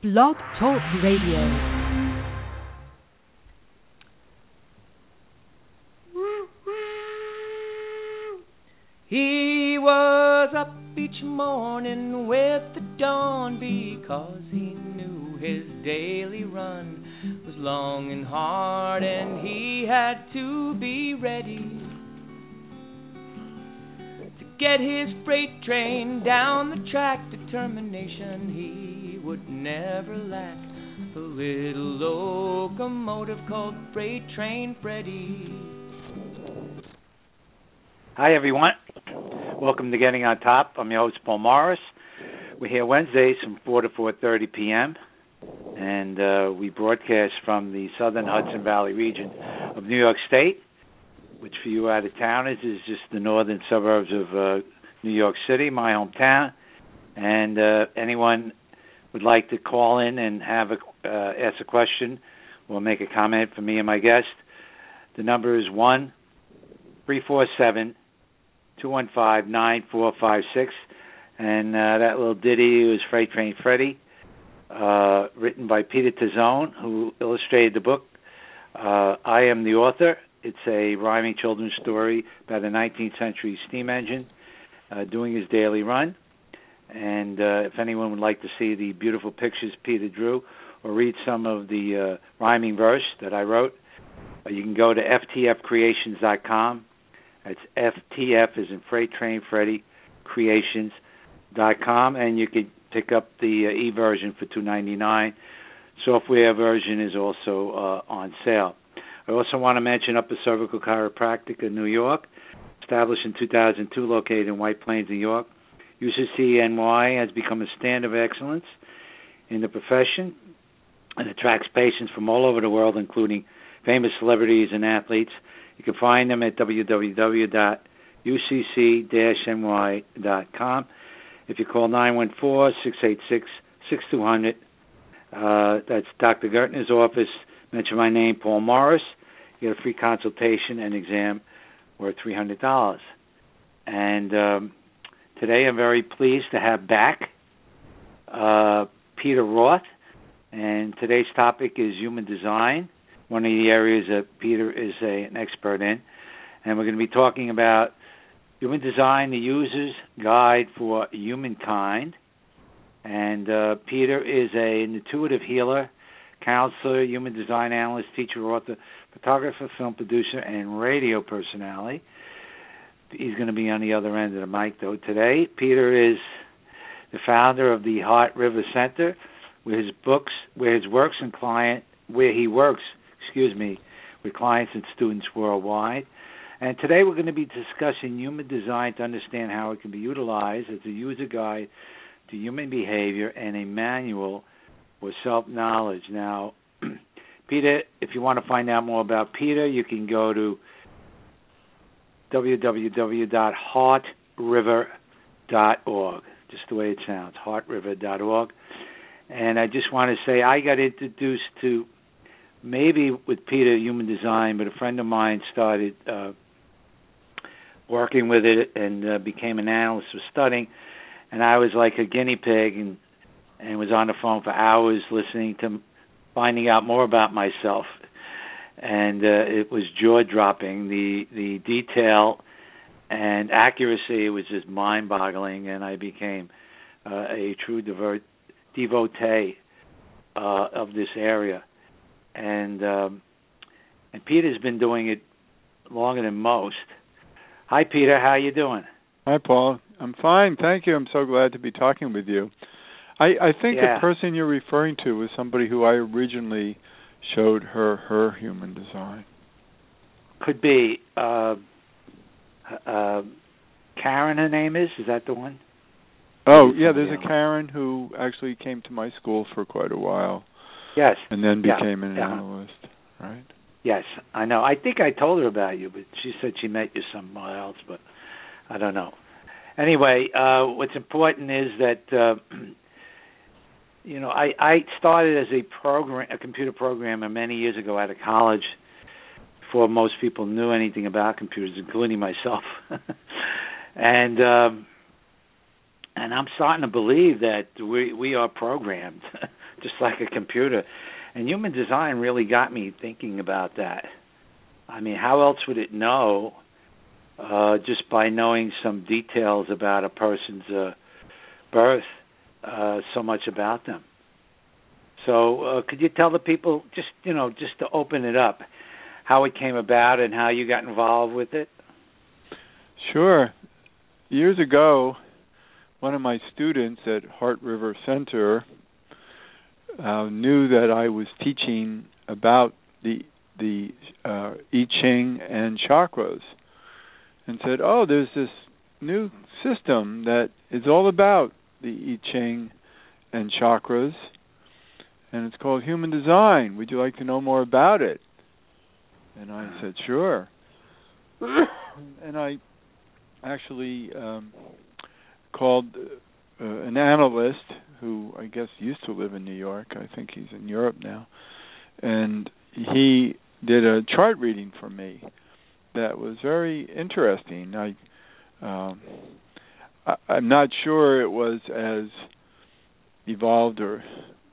Blog Talk Radio. He was up each morning with the dawn because he knew his daily run was long and hard and he had to be ready to get his freight train down the track. Determination he would never lack. The little locomotive called Freight Train Freddy. Hi, everyone. Welcome to Getting on Top. I'm your host, Paul Morris. We're here Wednesdays from 4 to 4:30 p.m., and we broadcast from the southern Hudson Valley region of New York State, which for you out-of-towners is just the northern suburbs of New York City, my hometown. And anyone would like to call in and have ask a question or make a comment for me and my guest, the number is 1-347-215-9456, and that little ditty was Freight Train Freddy, written by Peter Tazzone, who illustrated the book. I am the author. It's a rhyming children's story about a 19th century steam engine doing his daily run. And if anyone would like to see the beautiful pictures Peter drew or read some of the rhyming verse that I wrote, you can go to ftfcreations.com. That's FTF as in Freight Train Freddy Creations.com, and you could pick up the e-version for $2.99. Software version is also on sale. I also want to mention Upper Cervical Chiropractic in New York, established in 2002, located in White Plains, New York. UCCNY has become a standard of excellence in the profession and attracts patients from all over the world, including famous celebrities and athletes. You can find them at www.ucc-ny.com. If you call 914-686-6200, that's Dr. Gertner's office. Mention my name, Paul Morris. You get a free consultation and exam worth $300. And today I'm very pleased to have back Peter Roth. And today's topic is human design, one of the areas that Peter is an expert in. And we're going to be talking about human design, the user's guide for humankind. And Peter is an intuitive healer, counselor, human design analyst, teacher, author, photographer, film producer, and radio personality. He's going to be on the other end of the mic, though, today. Peter is the founder of the Heart River Center, where he works with clients and students worldwide. And today we're going to be discussing human design to understand how it can be utilized as a user guide to human behavior and a manual for self-knowledge. Now, Peter, if you want to find out more about Peter, you can go to www.heartriver.org, just the way it sounds, heartriver.org. And I just want to say I got introduced to, maybe with Peter, human design, but a friend of mine started working with it and became an analyst for studying. And I was like a guinea pig and was on the phone for hours listening to, finding out more about myself. And it was jaw-dropping. The detail and accuracy was just mind-boggling, and I became a true devotee of this area. And Peter's been doing it longer than most. Hi, Peter. How you doing? Hi, Paul. I'm fine. Thank you. I'm so glad to be talking with you. I think the person you're referring to was somebody who I originally showed her human design. Could be. Karen, her name is? Is that the one? Oh, yeah, there's a Karen who actually came to my school for quite a while. Yes. And then became an analyst, right? Yes, I know. I think I told her about you, but she said she met you somewhere else, but I don't know. Anyway, what's important is that, I started as a computer programmer many years ago out of college before most people knew anything about computers, including myself. And I'm starting to believe that we are programmed just like a computer. And human design really got me thinking about that. I mean, how else would it know just by knowing some details about a person's birth, so much about them? So could you tell the people, just to open it up, how it came about and how you got involved with it? Sure. Years ago, one of my students at Heart River Center knew that I was teaching about the I Ching and chakras, and said, "Oh, there's this new system that is all about the I Ching and chakras, and it's called Human Design. Would you like to know more about it?" And I said, "Sure." And I actually called an analyst who I guess used to live in New York. I think he's in Europe now. And he did a chart reading for me that was very interesting. I'm not sure it was as evolved or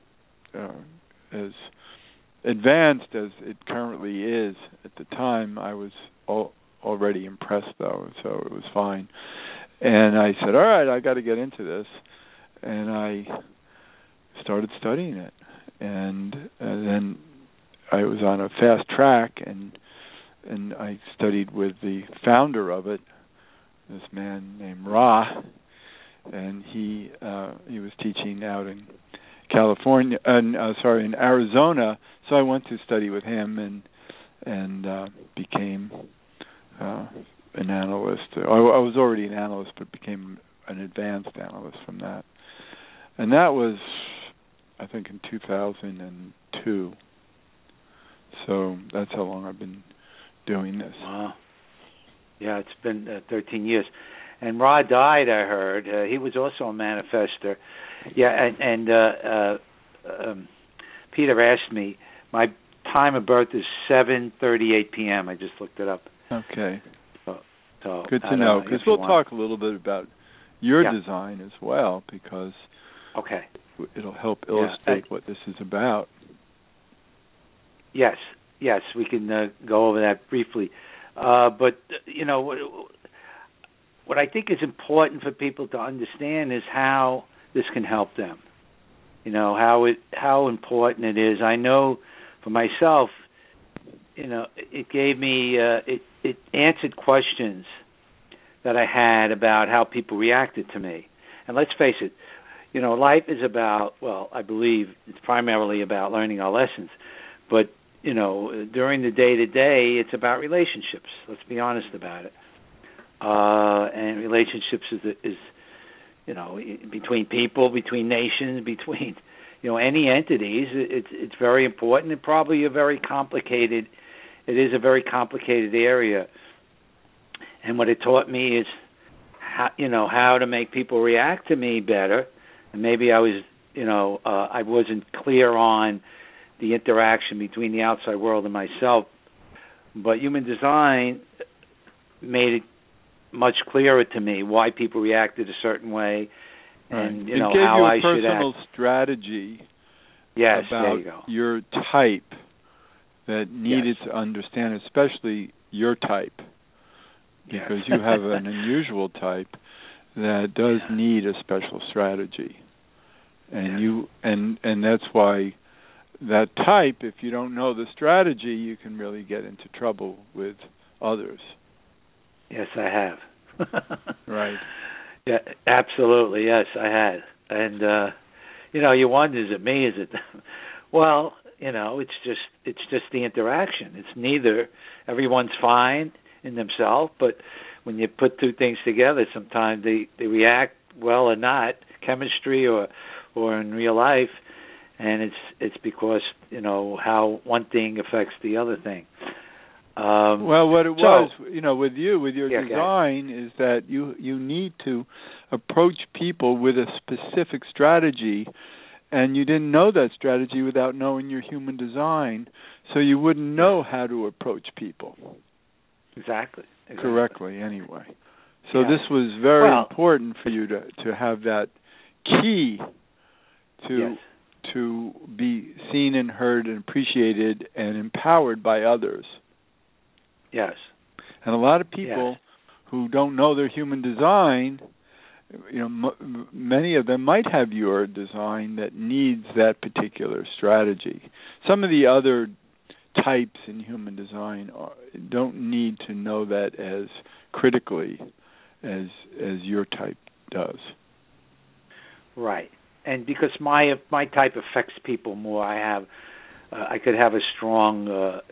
as advanced as it currently is. At the time, I was already impressed, though, so it was fine. And I said, all right, I got to get into this. And I started studying it. And then I was on a fast track, and I studied with the founder of it, this man named Ra, and he was teaching out in California, in Arizona. So I went to study with him and became an analyst. I was already an analyst, but became an advanced analyst from that. And that was, I think, in 2002. So that's how long I've been doing this. Wow. Yeah, it's been 13 years. And Ra died, I heard. He was also a manifester. Yeah, and Peter asked me, my time of birth is 7:38 p.m. I just looked it up. Okay. So good to know, because we'll talk a little bit about your design as well, because it'll help illustrate what this is about. Yes, we can go over that briefly. But, what I think is important for people to understand is how this can help them. How important it is. I know for myself, it gave me, it answered questions that I had about how people reacted to me. And let's face it, life is about, I believe it's primarily about learning our lessons. But, during the day-to-day, it's about relationships. Let's be honest about it. And relationships is between people, between nations, between, any entities. It's very important and probably a very complicated. It is a very complicated area. And what it taught me is how to make people react to me better. And maybe I was, I wasn't clear on the interaction between the outside world and myself. But human design made it much clearer to me why people reacted a certain way, and it gave how I should act. It gave you a personal strategy about your type that needed to understand, especially your type, because you have an unusual type that does need a special strategy, and and that's why that type, if you don't know the strategy, you can really get into trouble with others. Yes, I have. Right. Yeah, absolutely. Yes, I had. And you wonder, is it me? Is it? Well, it's just the interaction. It's neither. Everyone's fine in themselves, but when you put two things together, sometimes they react well or not, chemistry or in real life, and it's because how one thing affects the other thing. What it was, with your design is that you need to approach people with a specific strategy, and you didn't know that strategy without knowing your human design, so you wouldn't know how to approach people. Exactly. Correctly, anyway. So this was very important for you to have that key to be seen and heard and appreciated and empowered by others. Yes. And a lot of people who don't know their human design, many of them might have your design that needs that particular strategy. Some of the other types in human design don't need to know that as critically as your type does. Right. And because my type affects people more, I could have a strong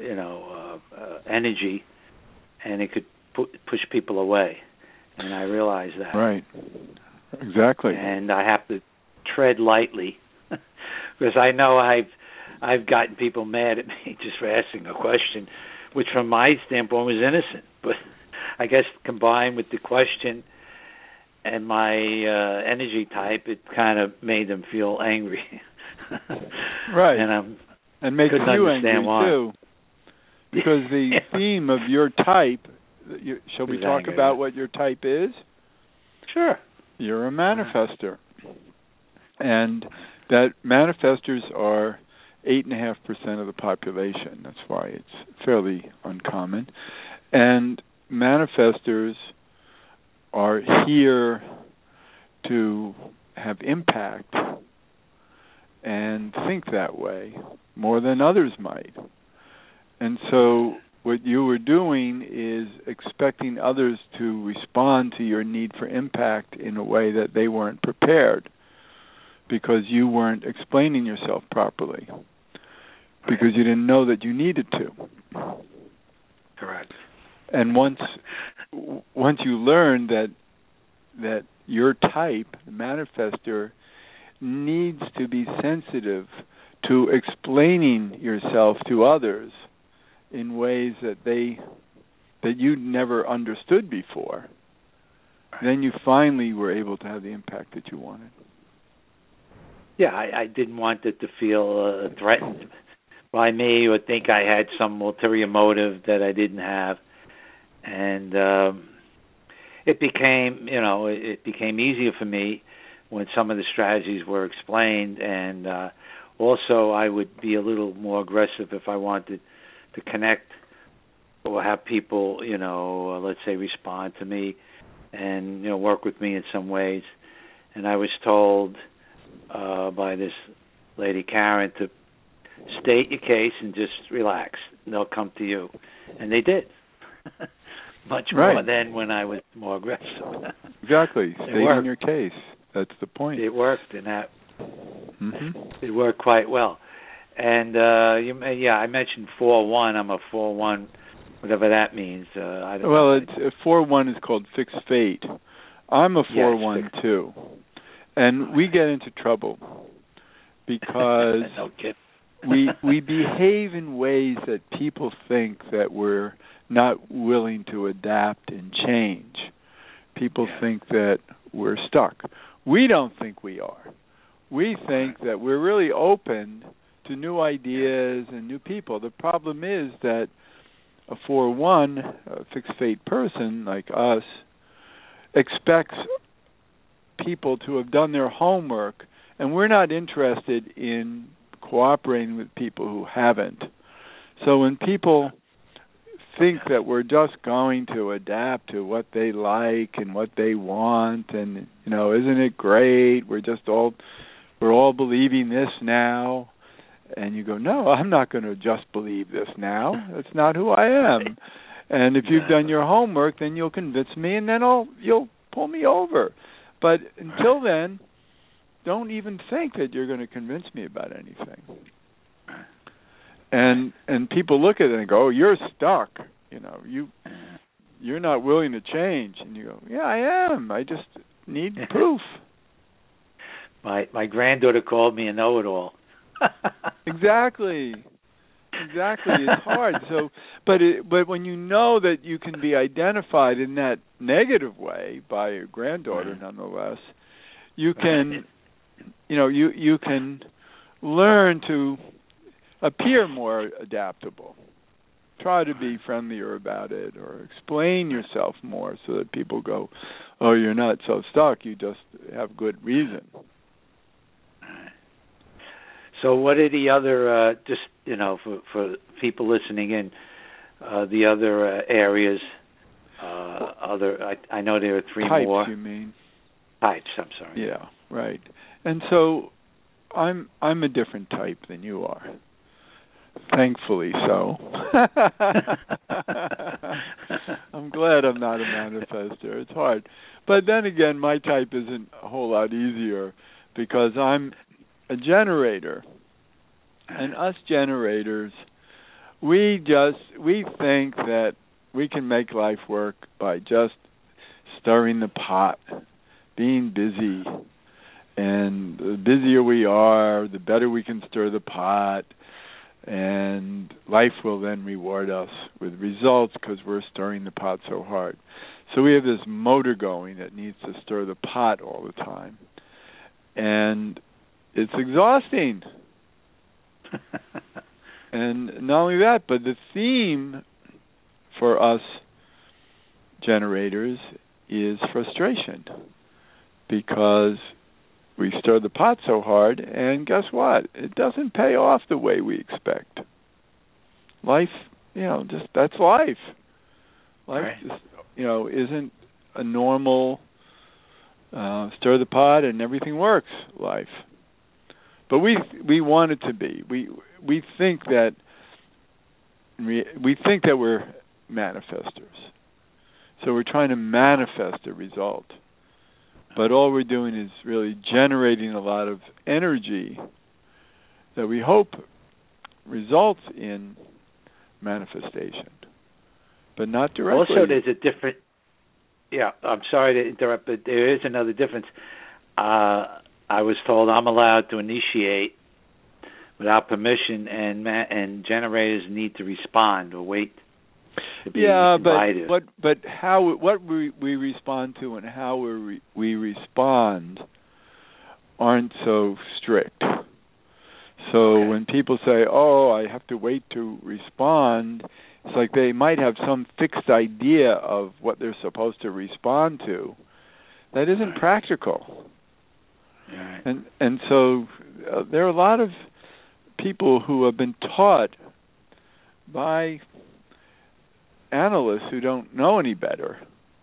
energy, and it could push people away, and I realize that. Right. Exactly. And I have to tread lightly because I know I've gotten people mad at me just for asking a question, which from my standpoint was innocent, but I guess combined with the question and my energy type, it kind of made them feel angry. Right. And makes you angry why. too. Because the theme of your type, shall we talk about what your type is? Sure. You're a manifester. And that manifestors are 8.5% of the population. That's why it's fairly uncommon. And manifestors are here to have impact and think that way more than others might. And so what you were doing is expecting others to respond to your need for impact in a way that they weren't prepared because you weren't explaining yourself properly, because you didn't know that you needed to. Correct. And once you learn that your type, the manifester, needs to be sensitive to explaining yourself to others in ways that you'd never understood before, then you finally were able to have the impact that you wanted. Yeah, I didn't want it to feel threatened by me or think I had some ulterior motive that I didn't have. And it became easier for me when some of the strategies were explained, and also I would be a little more aggressive if I wanted to connect or have people, let's say, respond to me and work with me in some ways. And I was told by this lady Karen to state your case and just relax. And they'll come to you, and they did. Much more than when I was more aggressive. Exactly. Stating your case. That's the point. It worked, and that it worked quite well. And I mentioned 4-1. I'm a 4-1, whatever that means. I don't know. It's 4-1 is called fixed fate. I'm a 4-1 too, and we get into trouble because no kidding. we behave in ways that people think that we're not willing to adapt and change. People think that we're stuck. We don't think we are. We think that we're really open to new ideas and new people. The problem is that a 4-1, a fixed fate person like us, expects people to have done their homework, and we're not interested in cooperating with people who haven't. So when people think that we're just going to adapt to what they like and what they want, and isn't it great? We're all believing this now, and you go, no, I'm not going to just believe this now. That's not who I am. And if you've done your homework, then you'll convince me, and then you'll pull me over. But until then, don't even think that you're going to convince me about anything. And people look at it and go, oh, you're stuck. You're not willing to change. And you go, yeah, I am. I just need proof. My granddaughter called me a know-it-all. Exactly. It's hard. So, but when you know that you can be identified in that negative way by your granddaughter, nonetheless, you can, you can learn to appear more adaptable. Try to be friendlier about it, or explain yourself more so that people go, oh, you're not so stuck, you just have good reason. So what are the other, just, for people listening in, the other areas, I know there are three types, more. You mean? Types, I'm sorry. Yeah, right. And so I'm a different type than you are. Thankfully so. I'm glad I'm not a manifester. It's hard. But then again, my type isn't a whole lot easier because I'm a generator. And us generators, we think that we can make life work by just stirring the pot, being busy. And the busier we are, the better we can stir the pot. And life will then reward us with results because we're stirring the pot so hard. So we have this motor going that needs to stir the pot all the time. And it's exhausting. And not only that, but the theme for us generators is frustration. Because we stir the pot so hard, and guess what? It doesn't pay off the way we expect. Life, that's life. Life, right. Isn't a normal stir the pot and everything works life. But we want it to be. We think that we're manifestors. So we're trying to manifest a result. But all we're doing is really generating a lot of energy that we hope results in manifestation, but not directly. Also, there's a different... Yeah, I'm sorry to interrupt, but there is another difference. I was told I'm allowed to initiate without permission, and generators need to respond or wait to be invited. But what we respond to and how we respond aren't so strict. So when people say, "Oh, I have to wait to respond," it's like they might have some fixed idea of what they're supposed to respond to. That isn't practical. Right. And so there are a lot of people who have been taught by analysts who don't know any better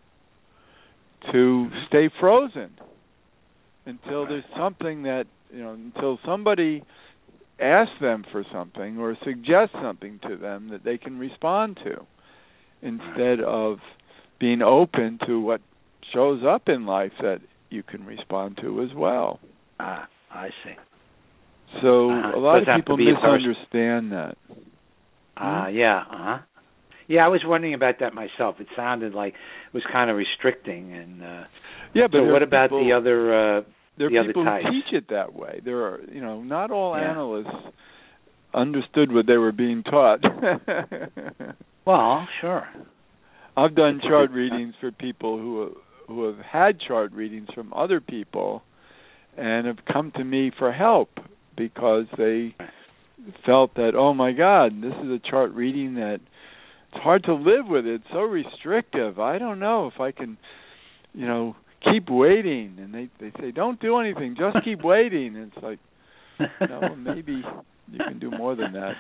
to stay frozen until there's something that, until somebody asks them for something or suggests something to them that they can respond to, instead of being open to what shows up in life that you can respond to as well. I see. So a lot of people misunderstand that. Yeah. Yeah, I was wondering about that myself. It sounded like it was kind of restricting. And but so what about the other? There the are people other types? who teach it that way. There are, not all analysts understood what they were being taught. Well, sure. I've done chart readings for people who have had chart readings from other people and have come to me for help because they felt that, oh my God, this is a chart reading that it's hard to live with. It's so restrictive. I don't know if I can, keep waiting. And they say, don't do anything, just keep waiting. And it's like, no, maybe you can do more than that.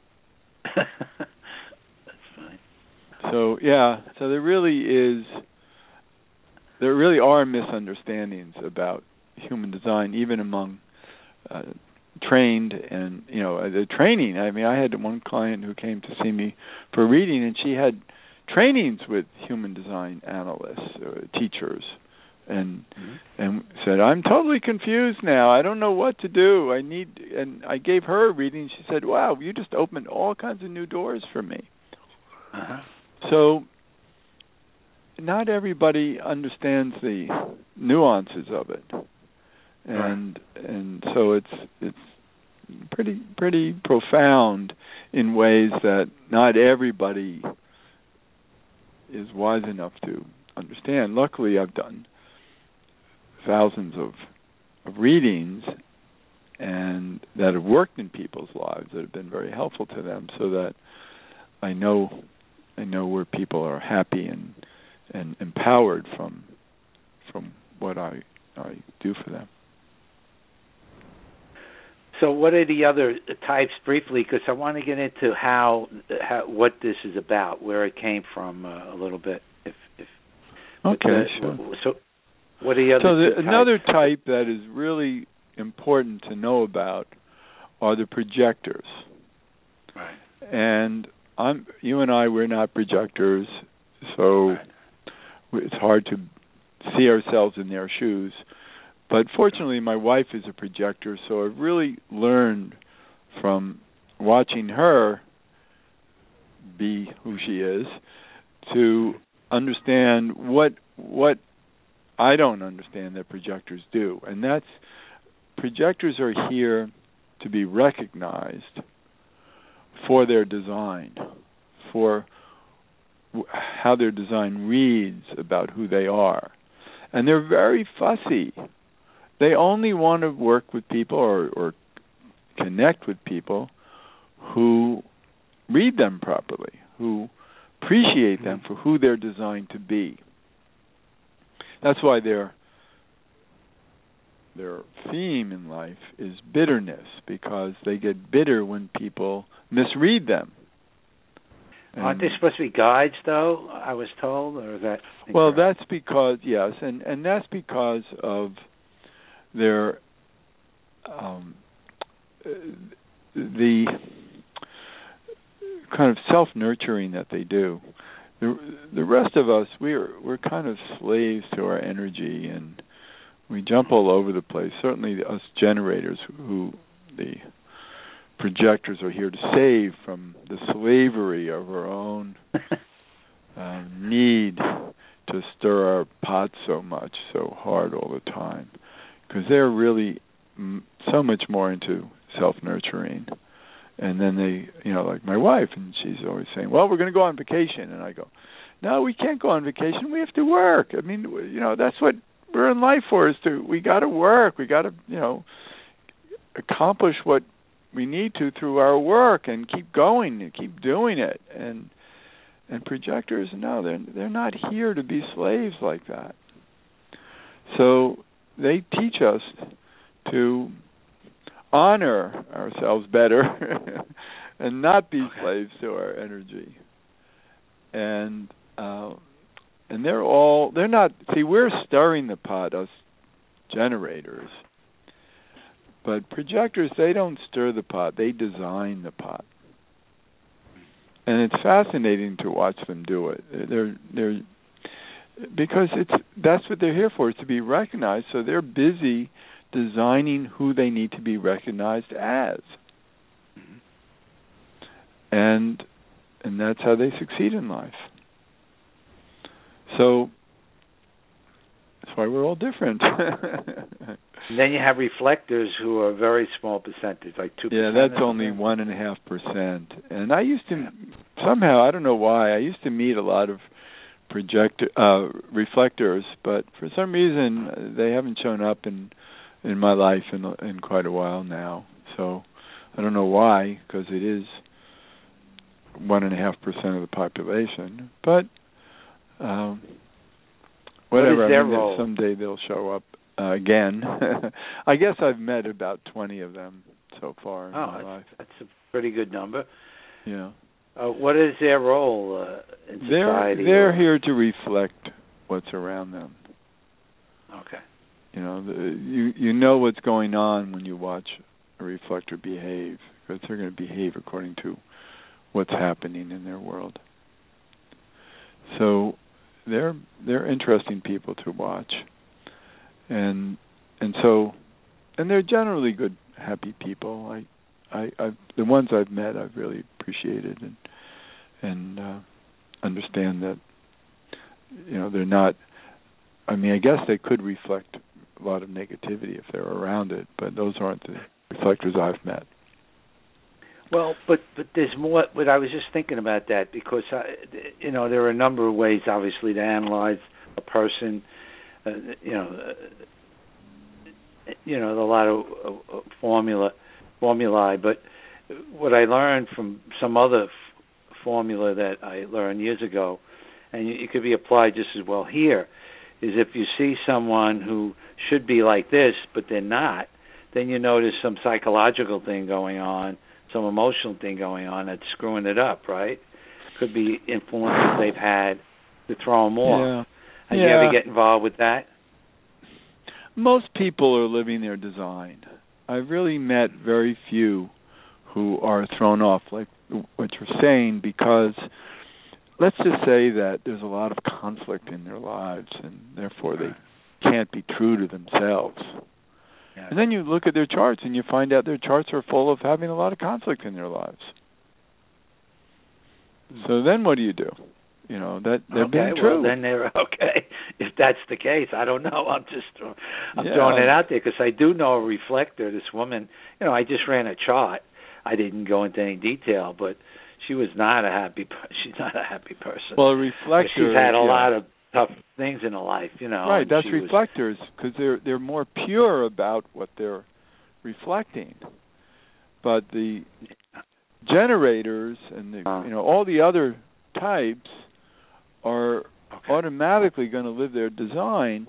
That's fine. So there really are misunderstandings about human design, even among trained and the training. I mean, I had one client who came to see me for a reading, and she had trainings with human design analysts, teachers, and said, "I'm totally confused now. I don't know what to do. And I gave her a reading. She said, "Wow, you just opened all kinds of new doors for me." So not everybody understands the nuances of it, and so it's pretty profound in ways that not everybody is wise enough to understand. Luckily, I've done thousands of readings and that have worked in people's lives that have been very helpful to them, so that I know where people are happy and empowered from what I do for them. So what are the other types briefly? Because I want to get into how what this is about, where it came from a little bit. Okay, sure. So what are the other types? Another type that is really important to know about are the projectors. Right. And you and I, we're not projectors, so right. It's hard to see ourselves in their shoes. But fortunately, my wife is a projector, so I've really learned from watching her be who she is to understand what I don't understand that projectors do. And that's, projectors are here to be recognized for their design, for how their design reads about who they are. And they're very fussy. They only want to work with people or connect with people who read them properly, who appreciate them for who they're designed to be. That's why their theme in life is bitterness, because they get bitter when people misread them. Aren't they supposed to be guides, though, I was told, or is that incorrect? Well, that's because, yes, and that's because of their the kind of self-nurturing that they do. The rest of us, we're kind of slaves to our energy, and we jump all over the place. Certainly us generators, who the projectors are here to save from the slavery of our own need to stir our pot so hard all the time, because they're really so much more into self-nurturing. And then they, like my wife, and she's always saying, well, we're going to go on vacation. And I go, no, we can't go on vacation. We have to work. I mean, that's what we're in life for, we got to work. We got to, accomplish what we need to through our work and keep going and keep doing it. And projectors, no, they're not here to be slaves like that. So they teach us to honor ourselves better and not be slaves to our energy. And they're not, see, we're stirring the pot, us generators. But projectors, they don't stir the pot, they design the pot. And it's fascinating to watch them do it. They're because that's what they're here for, is to be recognized. So they're busy designing who they need to be recognized as. And that's how they succeed in life. So that's why we're all different. And then you have reflectors, who are a very small percentage, like 2%. Yeah, that's only 1.5%. And I used to, somehow, I don't know why, I used to meet a lot of reflectors, but for some reason they haven't shown up in my life in quite a while now. So I don't know why, because it is 1.5% of the population. But whatever. What is their role? Someday they'll show up again. I guess I've met about 20 of them so far in my life. That's a pretty good number. Yeah. What is their role in society? They're here to reflect what's around them. Okay. You know what's going on when you watch a reflector behave, because they're going to behave according to what's happening in their world. So they're interesting people to watch, and they're generally good, happy people. I've the ones I've met, I've really appreciated and understand that they're not. I mean, I guess they could reflect a lot of negativity if they're around it, but those aren't the reflectors I've met. Well, but there's more. But I was just thinking about that, because there are a number of ways, obviously, to analyze a person. A lot of formulae. But what I learned from some other formula that I learned years ago, and it could be applied just as well here, is if you see someone who should be like this, but they're not, then you notice some psychological thing going on, some emotional thing going on that's screwing it up, right? Could be influences they've had to throw them off. Have you ever get involved with that? Most people are living their design. I've really met very few who are thrown off, like what you're saying, because let's just say that there's a lot of conflict in their lives, and therefore they can't be true to themselves. Yeah. And then you look at their charts, and you find out their charts are full of having a lot of conflict in their lives. So then what do you do? You know, that they're being true. Well, then they're okay. If that's the case, I don't know. I'm throwing it out there because I do know a reflector. This woman, you know, I just ran a chart. I didn't go into any detail, but she was not a happy. She's not a happy person. Well, a reflector. She's had a lot of tough things in her life, you know. Right, that's reflectors because they're more pure about what they're reflecting. But the generators and all the other types are automatically going to live their design,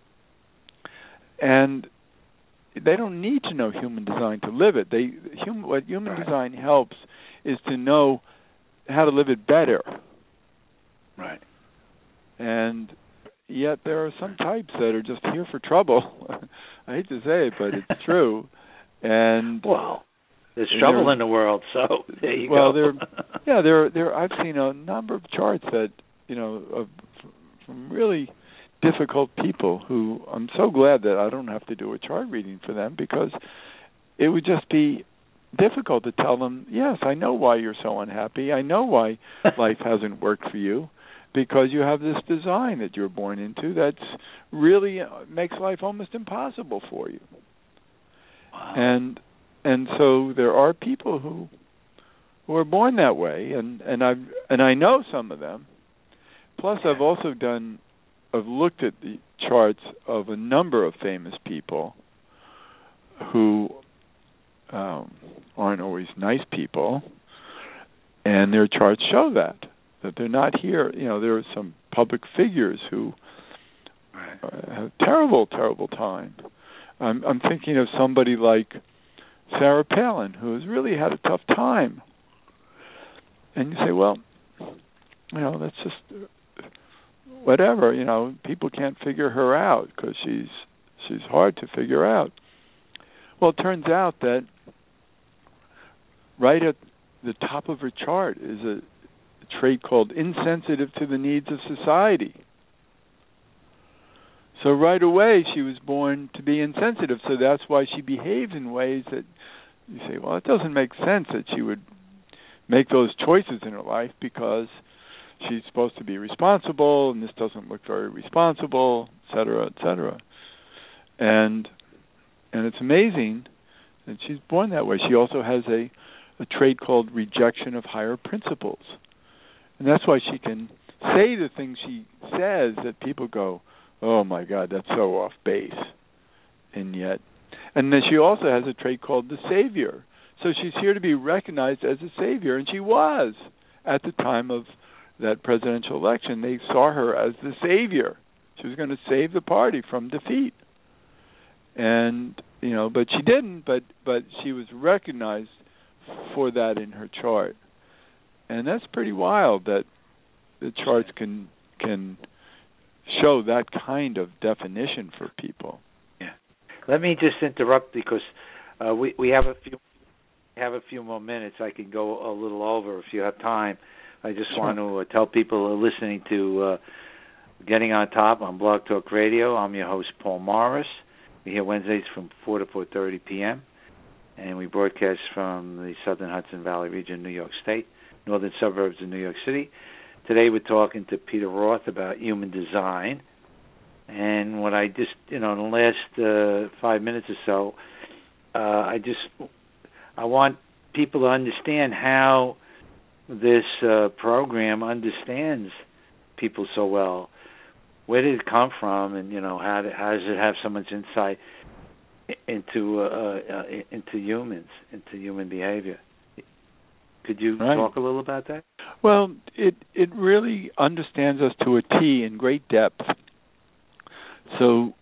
and they don't need to know human design to live it. What human design helps is to know how to live it better. Right. And yet there are some types that are just here for trouble. I hate to say it, but it's true. And there's trouble in the world, so there you go. Well, I've seen a number of charts that from really difficult people who I'm so glad that I don't have to do a chart reading for them, because it would just be difficult to tell them, yes, I know why you're so unhappy. I know why life hasn't worked for you, because you have this design that you're born into that's really makes life almost impossible for you. Wow. And so there are people who are born that way, and I know some of them. Plus, I've looked at the charts of a number of famous people who aren't always nice people, and their charts show that they're not here. You know, there are some public figures who have terrible, terrible time. I'm thinking of somebody like Sarah Palin, who has really had a tough time. And you say, well, that's just whatever. People can't figure her out because she's hard to figure out. Well, it turns out that right at the top of her chart is a trait called insensitive to the needs of society. So right away she was born to be insensitive, so that's why she behaves in ways that you say, well, it doesn't make sense that she would make those choices in her life, because she's supposed to be responsible, and this doesn't look very responsible, et cetera, et cetera. And it's amazing that she's born that way. She also has a trait called rejection of higher principles. And that's why she can say the things she says that people go, oh my God, that's so off base. And then she also has a trait called the savior. So she's here to be recognized as a savior, and she was at the time of that presidential election. They saw her as the savior. She was going to save the party from defeat. And, but she didn't, but she was recognized for that in her chart. And that's pretty wild that the charts can show that kind of definition for people. Yeah. Let me just interrupt, because we have a few more minutes. I can go a little over if you have time. I just want to tell people who are listening to Getting on Top on Blog Talk Radio. I'm your host, Paul Morris. We're here Wednesdays from 4 to 4:30 p.m., and we broadcast from the Southern Hudson Valley region, New York State, northern suburbs of New York City. Today we're talking to Peter Roth about human design. And what I just, in the last 5 minutes or so, I want people to understand how this program understands people so well. Where did it come from, and how does it have so much insight into humans, into human behavior? Could you talk a little about that? Well, it really understands us to a T in great depth. So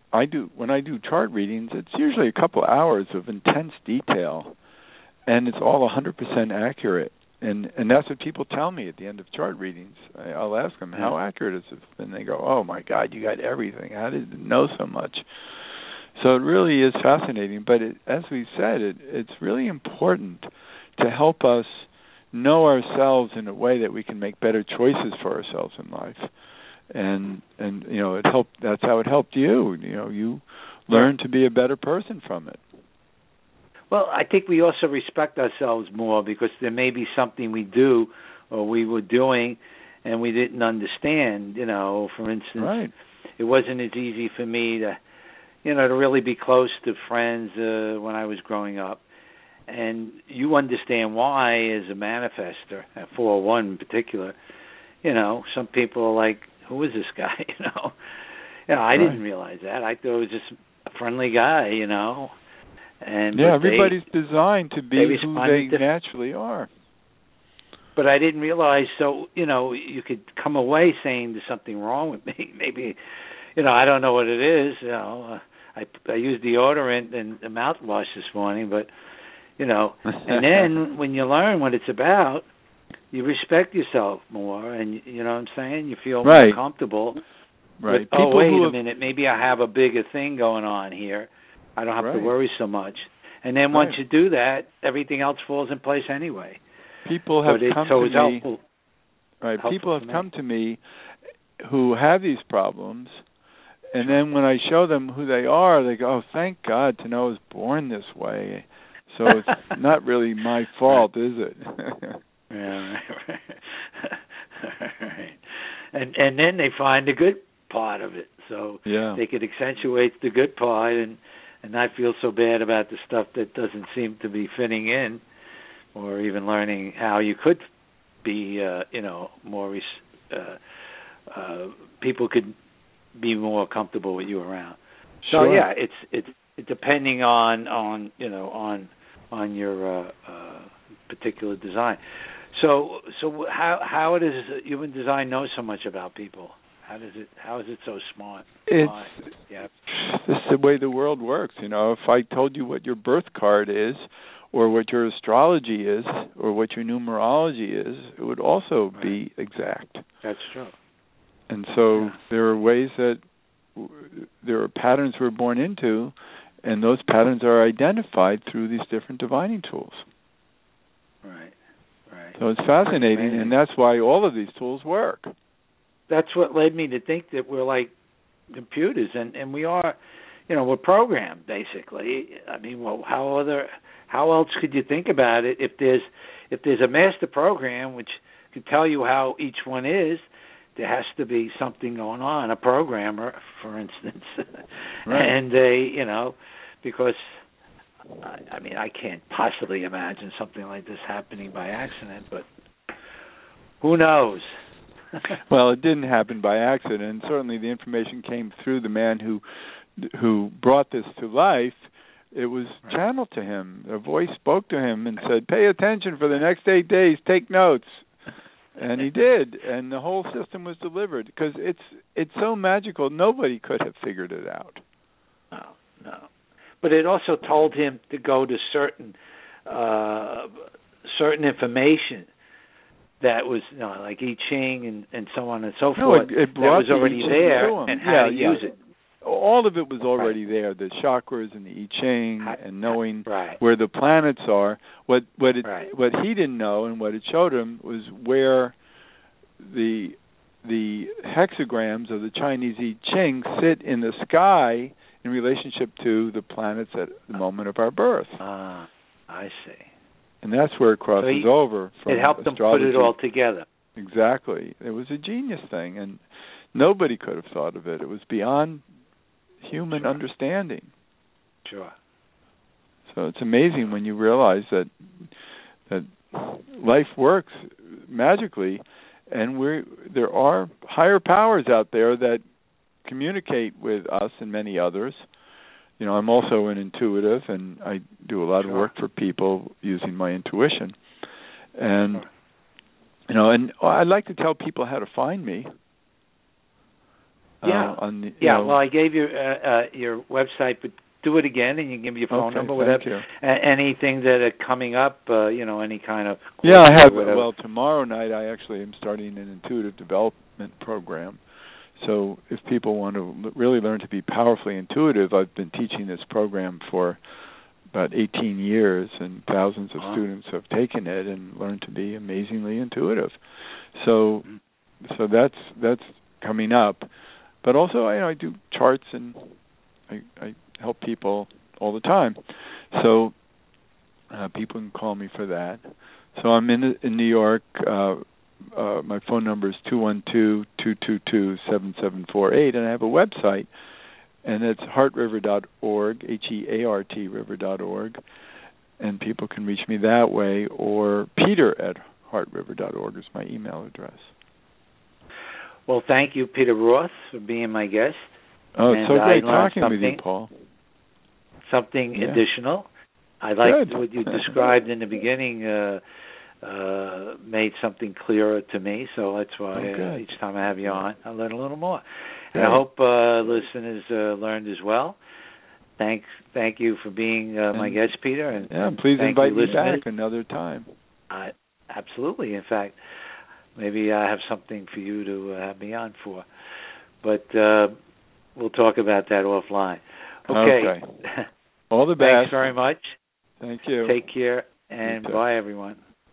when I do chart readings, it's usually a couple hours of intense detail, and it's all 100% accurate. And that's what people tell me at the end of chart readings. I'll ask them, how accurate is it? And they go, oh, my God, you got everything. How did you know so much? So it really is fascinating. But as we said, it's really important to help us know ourselves in a way that we can make better choices for ourselves in life. And that's how it helped you. You learned to be a better person from it. Well, I think we also respect ourselves more because there may be something we do or we were doing and we didn't understand. For instance, It wasn't as easy for me to really be close to friends when I was growing up. And you understand why as a manifester, at 401 in particular. Some people are like, who is this guy? I didn't realize that. I thought it was just a friendly guy, And everybody's designed to be who they naturally are. But I didn't realize. So you could come away saying there's something wrong with me. Maybe I don't know what it is. I used deodorant and mouthwash this morning, but and then when you learn what it's about, you respect yourself more, and you know what I'm saying. You feel more comfortable. Right. But, wait a minute. Maybe I have a bigger thing going on here. I don't have to worry so much. And then once you do that, everything else falls in place anyway. People have come to me. Helpful. Right. People have come to me who have these problems, and then when I show them who they are, they go, "Oh, thank God to know I was born this way." So it's not really my fault, is it? Yeah. Right. And then they find the good part of it, so they could accentuate the good part and not feel so bad about the stuff that doesn't seem to be fitting in, or even learning how you could be, more. People could be more comfortable with you around. So it's depending on your particular design. So how does human design know so much about people? How is it so smart? It's the way the world works. If I told you what your birth card is, or what your astrology is, or what your numerology is, it would also be exact. That's true. And so there are ways that there are patterns we're born into, and those patterns are identified through these different divining tools. Right. So it's fascinating, and that's why all of these tools work. That's what led me to think that we're like computers, and we are, we're programmed basically. I mean, well, how else could you think about it? If there's a master program which could tell you how each one is, there has to be something going on. A programmer, for instance, and because I can't possibly imagine something like this happening by accident, but who knows? Well, it didn't happen by accident. Certainly the information came through the man who brought this to life. It was channeled to him. A voice spoke to him and said, pay attention for the next 8 days, take notes. And he did, and the whole system was delivered, because it's so magical, nobody could have figured it out. No. But it also told him to go to certain information that was like I Ching and so on and so forth. It that was already there, and how to use it. All of it was already there. The chakras and the I Ching and knowing where the planets are. What he didn't know and what it showed him was where the hexagrams of the Chinese I Ching sit in the sky in relationship to the planets at the moment of our birth. I see. And that's where it crosses over from it helped astrology. them put it all together. Exactly. It was a genius thing, and nobody could have thought of it. It was beyond human understanding. Sure. So it's amazing when you realize that life works magically, and there are higher powers out there that communicate with us and many others. I'm also an intuitive, and I do a lot of work for people using my intuition. And and I'd like to tell people how to find me. On the, Well, I gave you your website, but do it again, and you can give me your phone number, whatever. You. Anything that are coming up, any kind of. Yeah, I have. Well, tomorrow night I actually am starting an intuitive development program. So if people want to really learn to be powerfully intuitive, I've been teaching this program for about 18 years, and thousands of students have taken it and learned to be amazingly intuitive. So that's coming up. But also I do charts, and I help people all the time. So people can call me for that. So I'm in New York. My phone number is 212-222-7748, and I have a website, and it's heartriver.org, HEART river.org, and people can reach me that way, or peter@heartriver.org is my email address. Well, thank you, Peter Roth, for being my guest. Oh, it's so great talking with you, Paul. Something additional. I liked what you described in the beginning, made something clearer to me, so that's why each time I have you on, I learn a little more. And I hope listeners learned as well. Thank you for being my guest, Peter. And please invite me back another time. Absolutely. In fact, maybe I have something for you to have me on for. But we'll talk about that offline. Okay. All the best. Thanks very much. Thank you. Take care, and bye, everyone.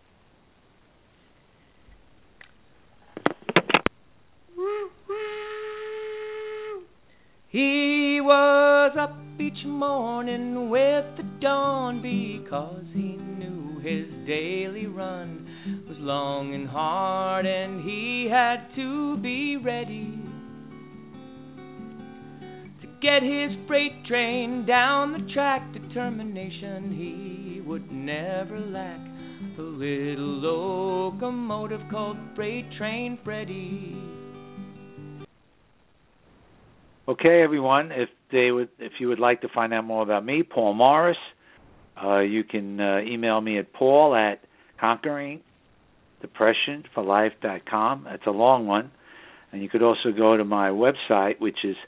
He was up each morning with the dawn because he knew his daily run was long and hard, and he had to be ready to get his freight train down the track. Determination he would never lack. The little locomotive called Freight Train Freddy. Okay, everyone. If you would like to find out more about me, Paul Morris, you can email me at paul@conqueringdepressionforlife.com. That's a long one. And you could also go to my website, which is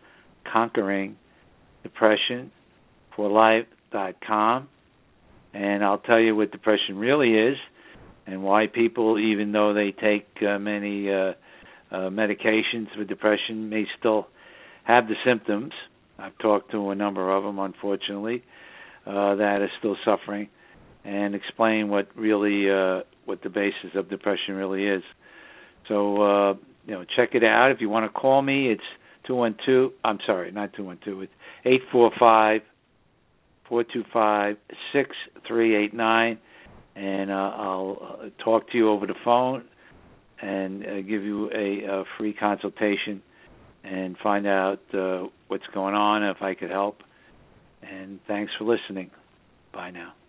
conqueringdepressionforlife.com. And I'll tell you what depression really is and why people, even though they take many medications for depression, may still have the symptoms. I've talked to a number of them, unfortunately, that are still suffering, and explain what the basis of depression really is. So, check it out. If you want to call me, it's 212. I'm sorry, not 212. It's 845-425-6389, and I'll talk to you over the phone and give you a free consultation and find out what's going on, if I could help. And thanks for listening. Bye now.